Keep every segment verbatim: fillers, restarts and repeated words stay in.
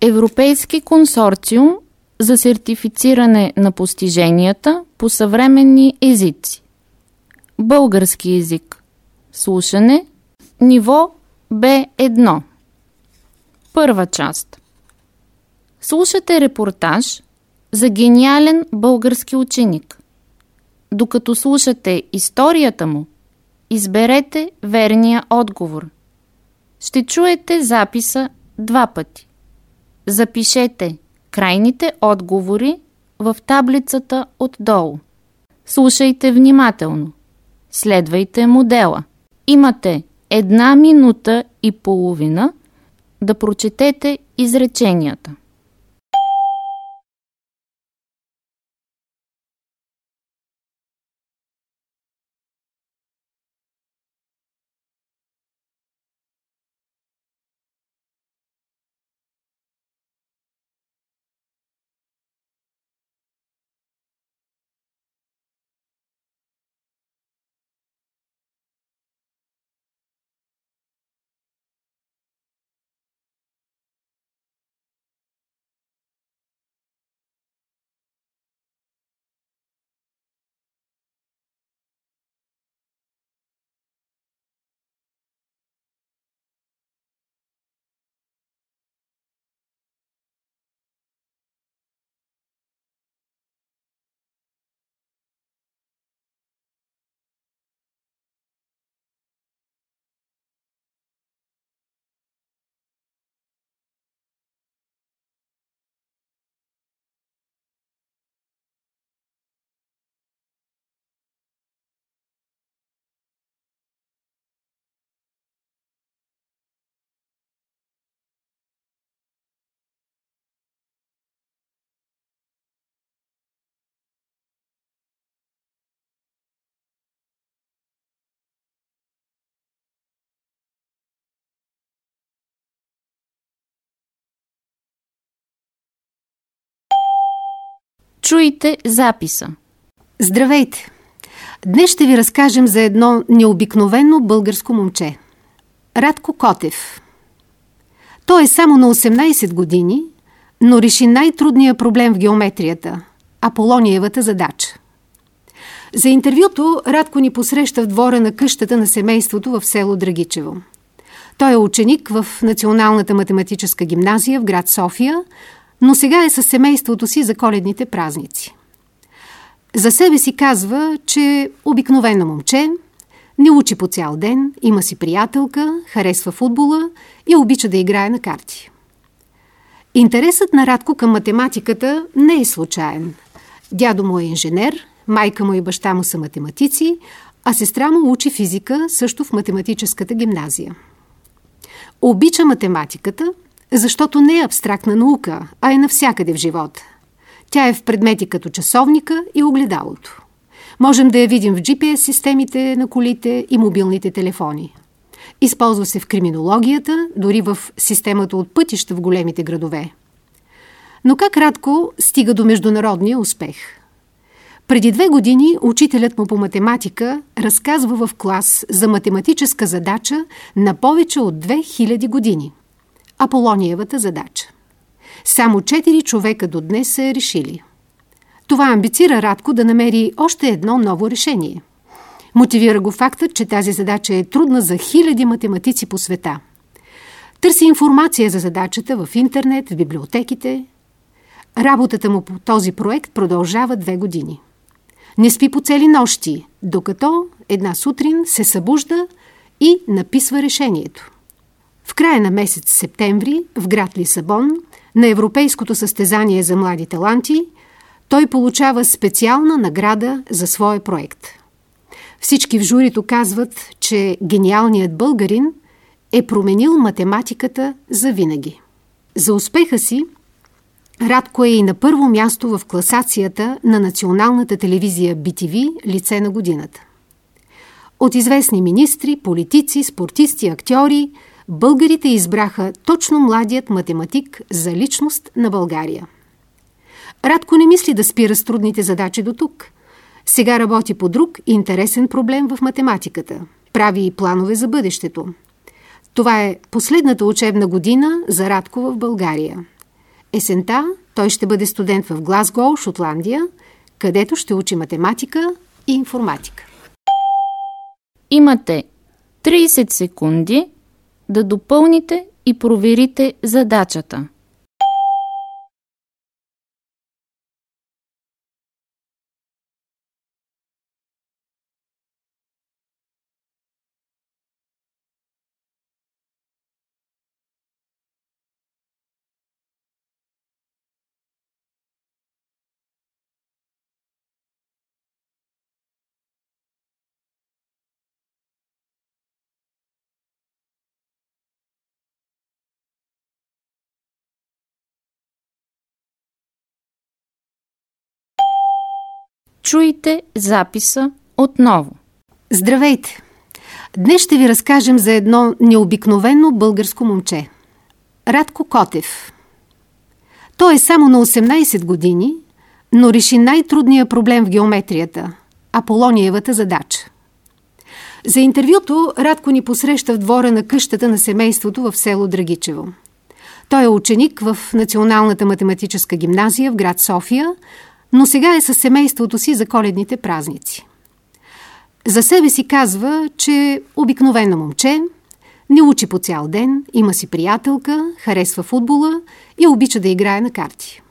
Европейски консорциум за сертифициране на постиженията по съвременни езици. Български език. Слушане. Ниво Б едно. Първа част. Слушате репортаж за гениален български ученик. Докато слушате историята му, изберете верния отговор. Ще чуете записа два пъти. Запишете крайните отговори в таблицата отдолу. Слушайте внимателно. Следвайте модела. Имате една минута и половина да прочетете изреченията. Чуйте записа. Здравейте! Днес ще ви разкажем за едно необикновено българско момче. Радко Котев. Той е само на осемнайсет години, но реши най-трудния проблем в геометрията – Аполониевата задача. За интервюто Радко ни посреща в двора на къщата на семейството в село Драгичево. Той е ученик в Националната математическа гимназия в град София, но сега е със семейството си за коледните празници. За себе си казва, че е обикновено момче, не учи по цял ден, има си приятелка, харесва футбола и обича да играе на карти. Интересът на Радко към математиката не е случайен. Дядо му е инженер, майка му и баща му са математици, а сестра му учи физика също в математическата гимназия. Обича математиката, защото не е абстрактна наука, а е навсякъде в живота. Тя е в предмети като часовника и огледалото. Можем да я видим в джи пи ес системите на колите и мобилните телефони. Използва се в криминологията, дори в системата от пътища в големите градове. Но как Радко стига до международния успех? Преди две години учителят му по математика разказва в клас за математическа задача на повече от две хиляди години. Аполониевата задача. Само четири човека до днес са я решили. Това амбицира Радко да намери още едно ново решение. Мотивира го фактът, че тази задача е трудна за хиляди математици по света. Търси информация за задачата в интернет, в библиотеките. Работата му по този проект продължава две години. Не спи по цели нощи, докато една сутрин се събужда и написва решението. В края на месец септември в град Лисабон на Европейското състезание за млади таланти той получава специална награда за своя проект. Всички в журито казват, че гениалният българин е променил математиката завинаги. За успеха си Радко е и на първо място в класацията на националната телевизия би ти ви «Лице на годината». От известни министри, политици, спортисти, актьори, българите избраха точно младият математик за личност на България. Радко не мисли да спира с трудните задачи до тук. Сега работи по друг интересен проблем в математиката. Прави и планове за бъдещето. Това е последната учебна година за Радко в България. Есента той ще бъде студент в Глазгоу, Шотландия, където ще учи математика и информатика. Имате трийсет секунди да допълните и проверите задачата. Чуйте записа отново. Здравейте! Днес ще ви разкажем за едно необикновено българско момче. Радко Котев. Той е само на осемнайсет години, но реши най-трудния проблем в геометрията – Аполониевата задача. За интервюто Радко ни посреща в двора на къщата на семейството в село Драгичево. Той е ученик в Националната математическа гимназия в град София, но сега е със семейството си за коледните празници. За себе си казва, че е обикновено момче, не учи по цял ден, има си приятелка, харесва футбола и обича да играе на карти.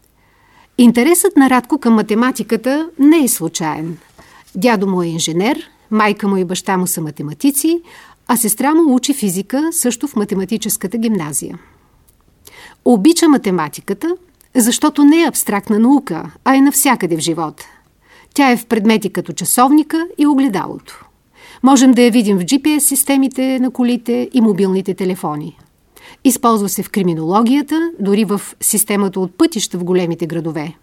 Интересът на Радко към математиката не е случайен. Дядо му е инженер, майка му и баща му са математици, а сестра му учи физика също в математическата гимназия. Обича математиката, защото не е абстрактна наука, а е навсякъде в живота. Тя е в предмети като часовника и огледалото. Можем да я видим в джи пи ес системите на колите и мобилните телефони. Използва се в криминологията, дори в системата от пътища в големите градове.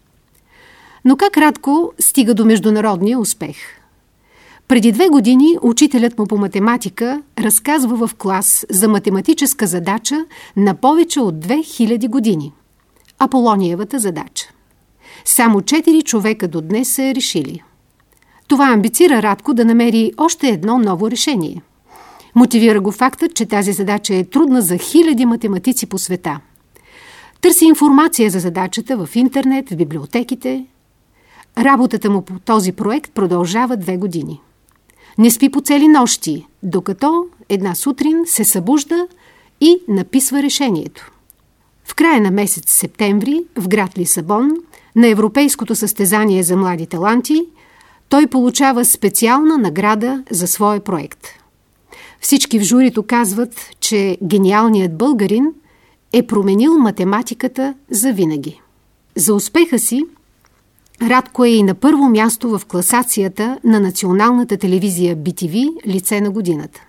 Но как Радко стига до международния успех? Преди две години учителят му по математика разказва в клас за математическа задача на повече от две хиляди години. Аполониевата задача. Само четири човека до днес са я решили. Това амбицира Радко да намери още едно ново решение. Мотивира го фактът, че тази задача е трудна за хиляди математици по света. Търси информация за задачата в интернет, в библиотеките. Работата му по този проект продължава две години. Не спи по цели нощи, докато една сутрин се събужда и написва решението. В края на месец септември в град Лисабон на Европейското състезание за млади таланти той получава специална награда за своя проект. Всички в журито казват, че гениалният българин е променил математиката завинаги. За успеха си Радко е и на първо място в класацията на националната телевизия би ти ви «Лице на годината».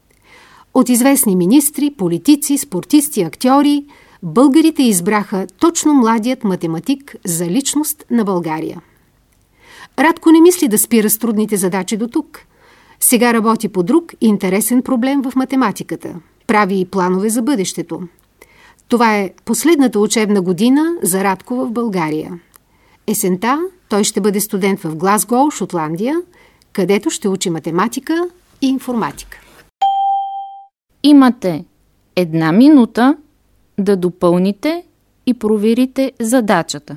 От известни министри, политици, спортисти, актьори българите избраха точно младият математик за личност на България. Радко не мисли да спира с трудните задачи до тук. Сега работи по друг интересен проблем в математиката. Прави и планове за бъдещето. Това е последната учебна година за Радко в България. Есента той ще бъде студент в Глазгоу, Шотландия, където ще учи математика и информатика. Имате една минута да допълните и проверите задачата.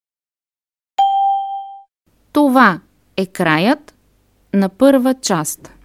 Това е краят на първа част.